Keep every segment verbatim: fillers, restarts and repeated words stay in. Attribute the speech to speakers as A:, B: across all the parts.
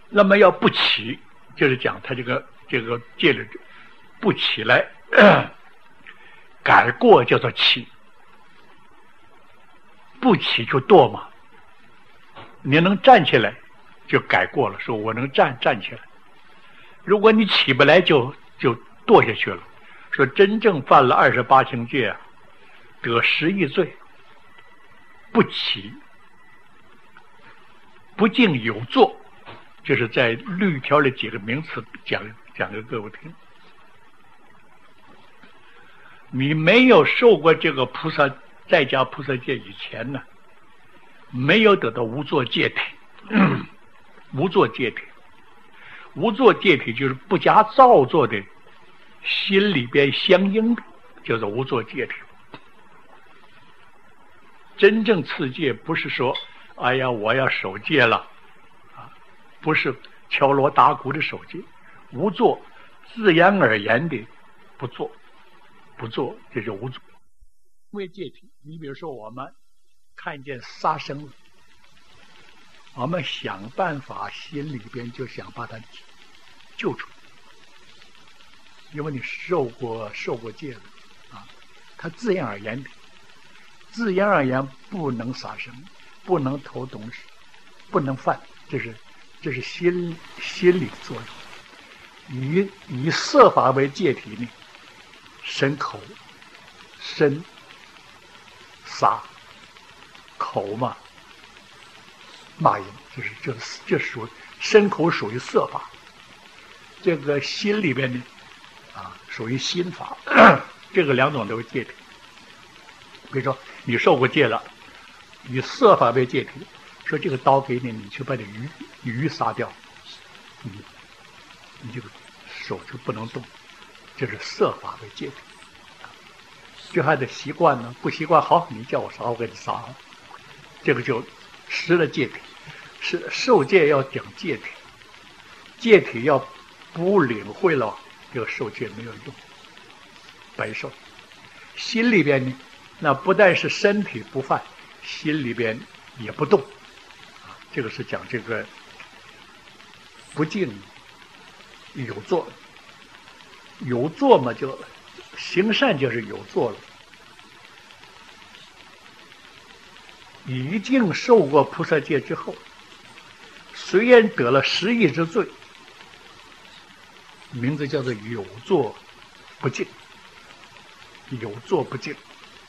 A: 那么要不起，就是讲他这个这个戒律不起来，改过叫做起，不起就堕嘛。你能站起来就改过了，说我能站站起来。如果你起不来就就堕下去了。说真正犯了二十八轻戒啊，得十亿罪，不起不敬有作，就是在律条里几个名词讲讲给各位听。你没有受过这个菩萨在家菩萨戒以前呢，没有得到无作戒体。无作戒体，无作戒体就是不加造作的，心里边相应的，叫做无作戒体。真正持戒不是说哎呀我要守戒了啊，不是敲锣打鼓的守戒，无作自然而然的不做不做，这就无作为戒体。你比如说我们看见杀生了，我们想办法心里边就想把它救出来，因为你受过受过戒了啊，它自然而然的自然而然不能杀生，不能偷东西，不能犯，这是这是心心理作用。以以色法为戒体呢，身口身杀口嘛，骂人，就是这这属身口属于色法，这个心里边呢啊属于心法，这个两种都是戒体。比如说你受过戒了，以色法为戒体，说这个刀给你，你去把这鱼鱼杀掉，你你这个手就不能动，这是色法为戒体。这还得习惯呢，不习惯好，你叫我杀我给你杀，这个就失了戒体。是受戒要讲戒体，戒体要不领会了，这个受戒没有用，白受。心里边呢，那不但是身体不犯，心里边也不动，啊，这个是讲这个不敬有作，有作嘛，就行善就是有作了。已经受过菩萨戒之后，虽然得了十亿之罪，名字叫做有作不敬，有作不敬。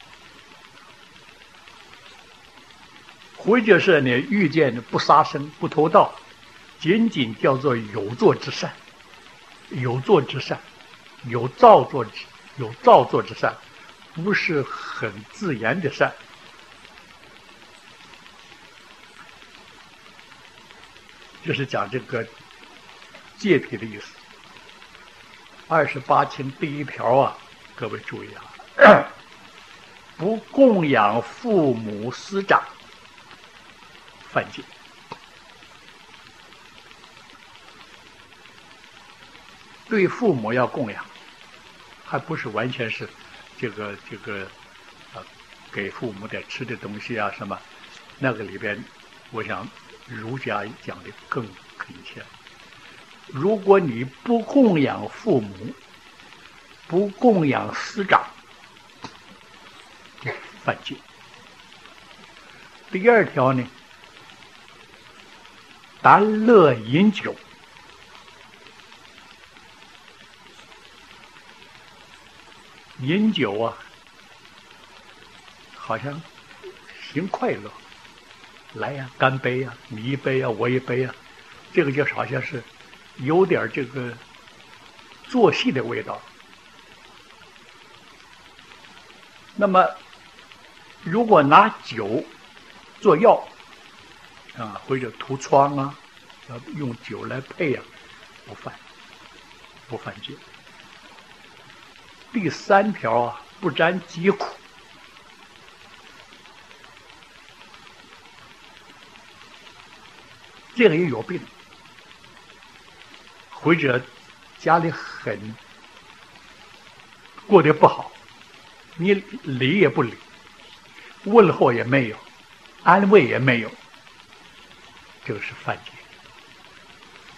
A: 或者是呢遇见不杀生不偷盗，仅仅叫做有作之善，有作之善，有造作之有造作之善，不是很自然的善。这是讲这个戒体的意思。二十八轻第一条啊，各位注意啊，不供养父母师长，犯戒。对父母要供养，还不是完全是这个这个呃给父母点吃的东西啊什么，那个里边我想儒家讲的更恳切。如果你不供养父母，不供养师长，就犯戒。第二条呢，耽乐饮酒。饮酒啊，好像行快乐，来呀、啊，干杯呀、啊，你一杯啊，我一杯啊，这个就好像是有点这个做戏的味道。那么，如果拿酒做药啊，或者涂疮啊，要用酒来配啊，不犯，不犯戒。第三条啊，不沾疾苦。这个人有病，或者家里很过得不好，你理也不理，问候也没有，安慰也没有，这个是犯戒。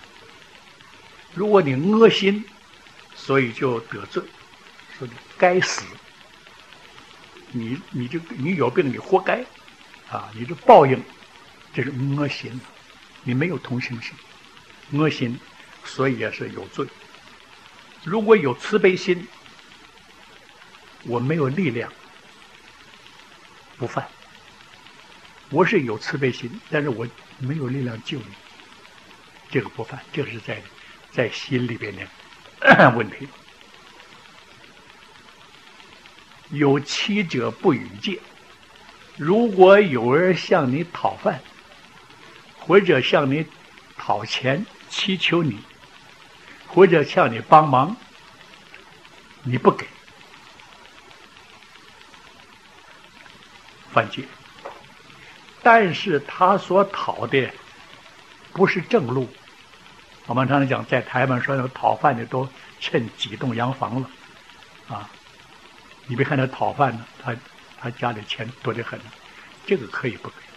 A: 如果你恶心，所以就得罪，说你该死，你你就你有病，你活该，啊，你就报应，这是恶心，你没有同情心，恶心，所以也是有罪。如果有慈悲心，我没有力量，不犯。我是有慈悲心，但是我没有力量救你，这个不犯，这个是在在心里边的问题。有欺者不与戒，如果有人向你讨饭，或者向你讨钱祈求你，或者向你帮忙，你不给，犯戒。但是他所讨的不是正路。我们常常讲，在台湾说那个讨饭的都趁几栋洋房了，啊，你别看他讨饭呢，他他家里钱多得很，这个可以不可以？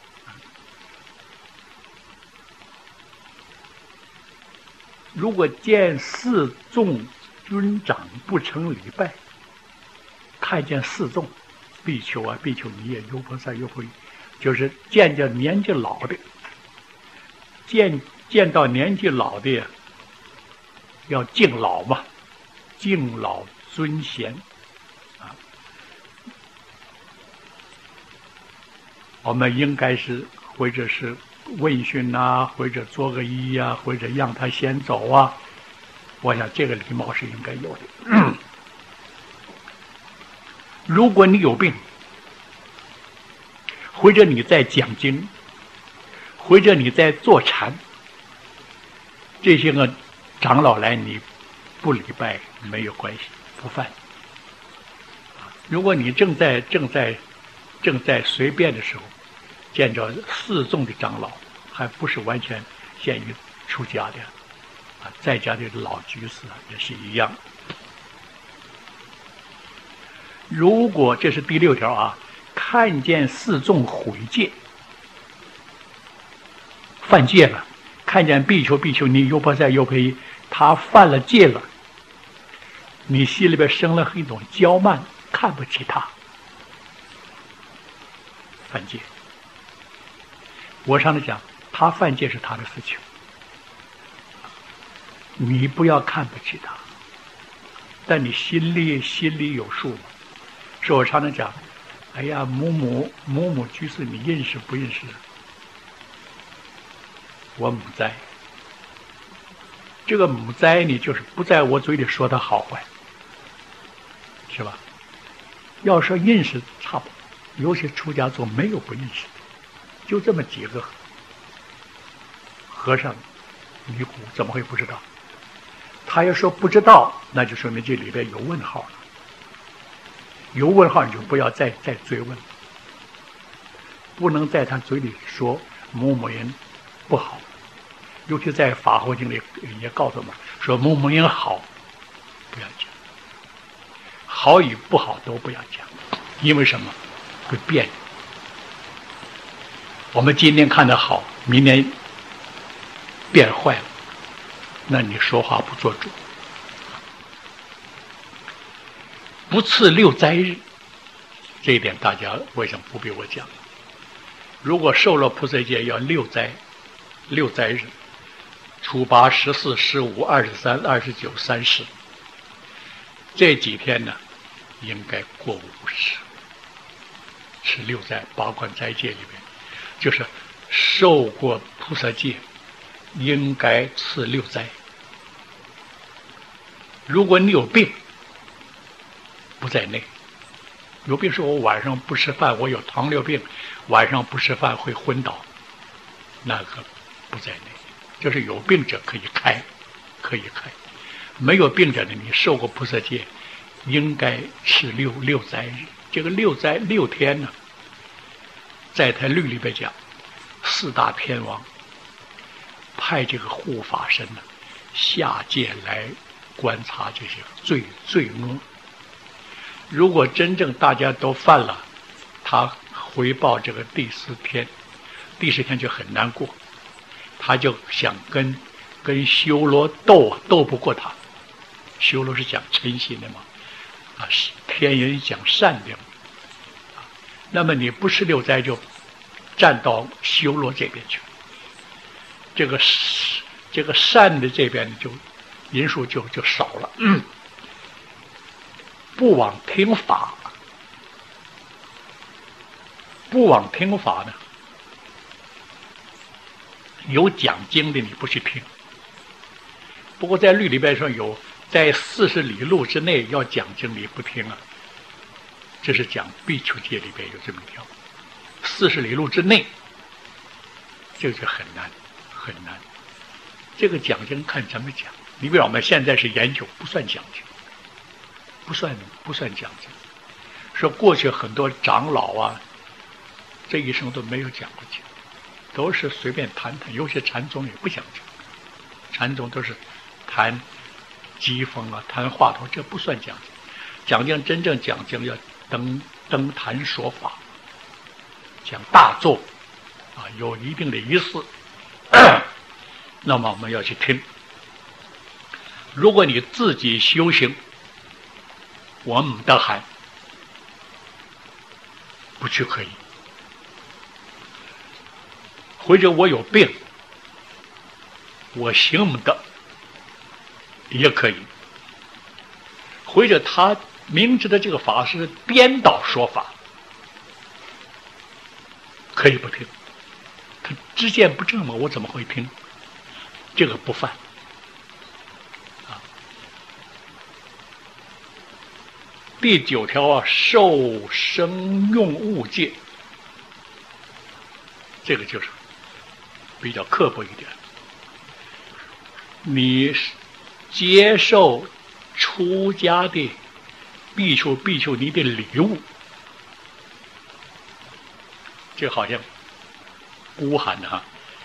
A: 如果见四众尊长不成礼拜，看见四众比丘啊、比丘尼也、优婆塞、优婆夷，就是见见年纪老的，见见到年纪老的要敬老嘛，敬老尊贤啊。我们应该是或者是问讯啊，或者做个揖啊，或者让他先走啊。我想这个礼貌是应该有的。嗯、如果你有病，或者你在讲经，或者你在坐禅，这些个长老来你不礼拜没有关系，不犯。如果你正在正在正在随便的时候，见着四众的长老，还不是完全限于出家的啊，在家的老居士也是一样。如果这是第六条啊，看见四众毁戒，犯戒了，看见比丘、比丘尼、优婆塞、优婆夷，他犯了戒了，你心里边生了一种骄慢，看不起他，犯戒。我常常讲，他犯戒是他的事情，你不要看不起他，但你心里心里有数。所以我常常讲，哎呀，某某某某居士，你认识不认识？我母灾，这个母灾呢，就是不在我嘴里说他好坏，是吧？要说认识，差不多，有些出家众没有不认识的。就这么几个和尚尼姑，怎么会不知道？他要说不知道，那就说明这里边有问号了。有问号你就不要再再追问，不能在他嘴里说某某人不好，尤其在法华经里也告诉我们说某某人好，不要讲，好与不好都不要讲，因为什么？会变。我们今天看得好，明天变坏了，那你说话不做主。不赐六斋日，这一点大家为什么不必我讲？如果受了菩萨戒，要六斋，六斋日，初八、十四、十五、二十三、二十九、三十，这几天呢，应该过午时，是六斋八关斋戒里面。就是受过菩萨戒，应该吃六斋。如果你有病，不在内。有病说我晚上不吃饭，我有糖尿病，晚上不吃饭会昏倒，那个不在内。就是有病者可以开，可以开；没有病者呢，你受过菩萨戒，应该吃六六斋日。这个六斋六天呢，在他律里边讲，四大天王派这个护法神呢下界来观察这些罪罪恶。如果真正大家都犯了，他回报这个第四天，第十天就很难过，他就想跟跟修罗斗斗不过他。修罗是讲嗔心的嘛，啊，天人讲善的嘛，啊，那么你不识六灾就站到修罗这边去，这个这个善的这边就人数就就少了。嗯，不往听法，不往听法呢，有讲经的你不去听。不过在律里边说有。在四十里路之内要讲经你不听啊，这是讲苾芻戒里边有这么一条。四十里路之内，这个就很难很难。这个讲经看怎么讲。你比如我们现在是研究，不算讲经，不算不算讲经。说过去很多长老啊，这一生都没有讲过经，都是随便谈谈。有些禅宗也不讲经，禅宗都是谈机锋啊，谈话头，这不算讲经。讲经真正讲经要登登坛说法，讲大作啊，有一定的仪式。那么我们要去听。如果你自己修行，我唔得閒，不去可以。或者我有病，我行唔得。也可以，或者他明知道这个法是颠倒说法，可以不听。他知见不正嘛，我怎么会听？这个不犯啊。第九条啊，受生用物戒，这个就是比较刻薄一点。你接受出家的苾芻苾芻尼的礼物，这好像孤寒的哈，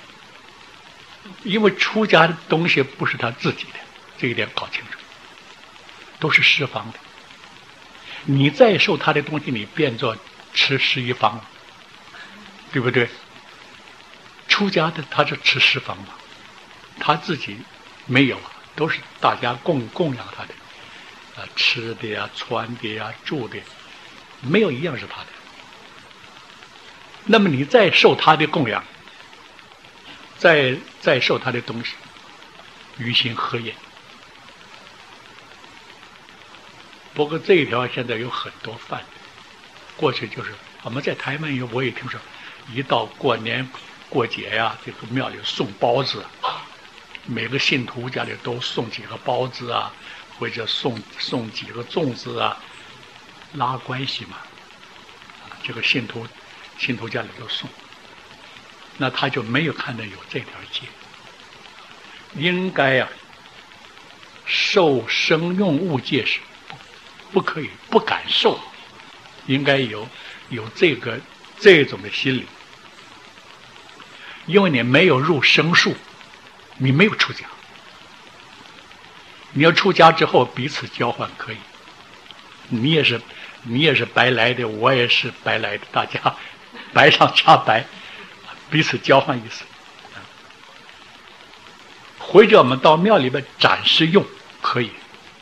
A: 因为出家的东西不是他自己的，这一点搞清楚，都是十方的。你再受他的东西，你变作吃十一方了，对不对？出家的他是吃十方嘛，他自己没有啊。都是大家供供养他的，啊，吃的呀、穿的呀、住的，没有一样是他的。那么你再受他的供养，再再受他的东西，于心何也？不过这一条现在有很多犯，过去就是我们在台湾有，我也听说，一到过年过节呀，这个庙里送包子。每个信徒家里都送几个包子啊，或者送送几个粽子啊，拉关系嘛。这个信徒信徒家里都送，那他就没有看到有这条戒。应该啊，受生用物戒是不不可以，不敢受，应该有有这个这种的心理，因为你没有入生数。你没有出家，你要出家之后彼此交换可以，你也是你也是白来的，我也是白来的，大家白上加白，彼此交换意思。或者我们到庙里边展示用可以，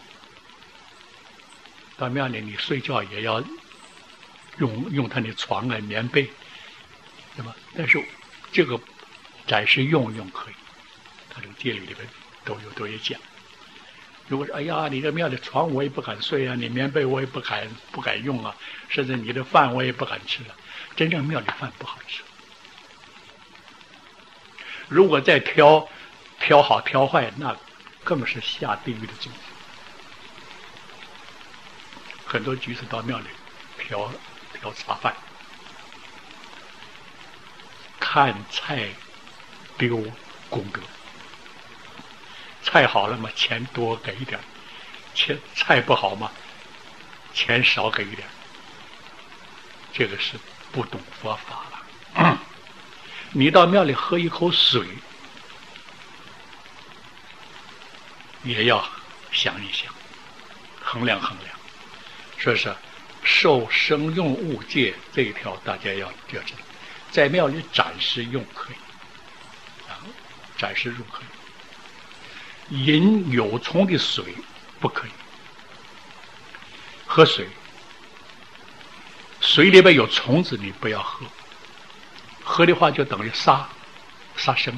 A: 到庙里你睡觉也要用用他的床啊棉被，对吧？但是这个展示用用可以。他这个戒律里边都有都有讲。如果说哎呀，你这庙里床我也不敢睡啊，你棉被我也不敢不敢用啊，甚至你的饭我也不敢吃了，真正庙里饭不好吃。如果再挑挑好挑坏，那更是下地狱的种子。很多居士到庙里挑挑茶饭，看菜丢功德。菜好了嘛，钱多给一点；钱菜不好嘛，钱少给一点。这个是不懂佛法了。嗯、你到庙里喝一口水，也要想一想，衡量衡量。说是受生用物戒这一条，大家要要知道，在庙里展示用可以，啊，展示用可以。 饮有虫的水不可以喝水，水里边有虫子你不要喝，喝的话就等于杀杀生。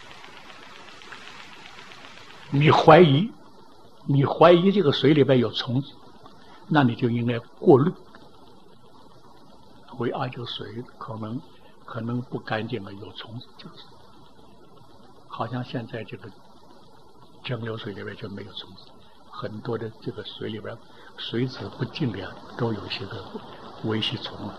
A: 你怀疑你怀疑这个水里边有虫子，那你就应该过滤，会啊这个水可能可能不干净了，有虫子，就是好像现在这个蒸馏水里边就没有虫子，很多的这个水里边水质不净的都有一些个微细虫了。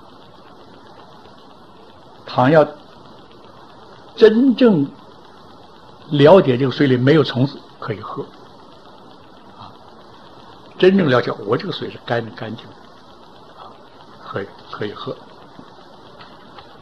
A: 倘要真正了解这个水里没有虫子可以喝啊，真正了解我这个水是干干净的啊，可以可以喝。